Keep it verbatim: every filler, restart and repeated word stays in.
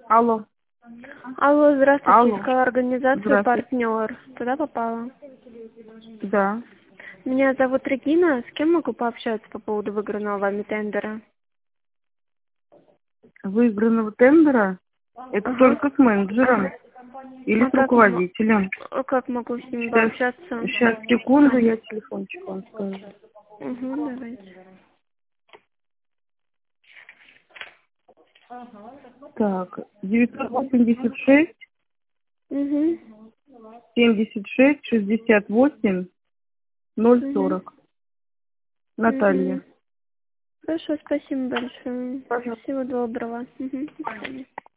Алло. Алло, здравствуйте, Алло. искала организацию Здравствуйте. «Партнер». Туда попала? Да. Меня зовут Регина. С кем могу пообщаться по поводу выигранного вами тендера? Выигранного тендера? Это Ага. только с менеджером или А с как, м- руководителем? а как могу с ним Сейчас, пообщаться? сейчас, секунду, я телефончик вам скажу. Угу, давайте. Так, девятьсот восемьдесят шесть Угу. семьдесят шесть шестьдесят восемь ноль Угу. сорок. Угу. Наталья. Хорошо, спасибо большое. Пожалуйста. Всего доброго. Угу. До свидания.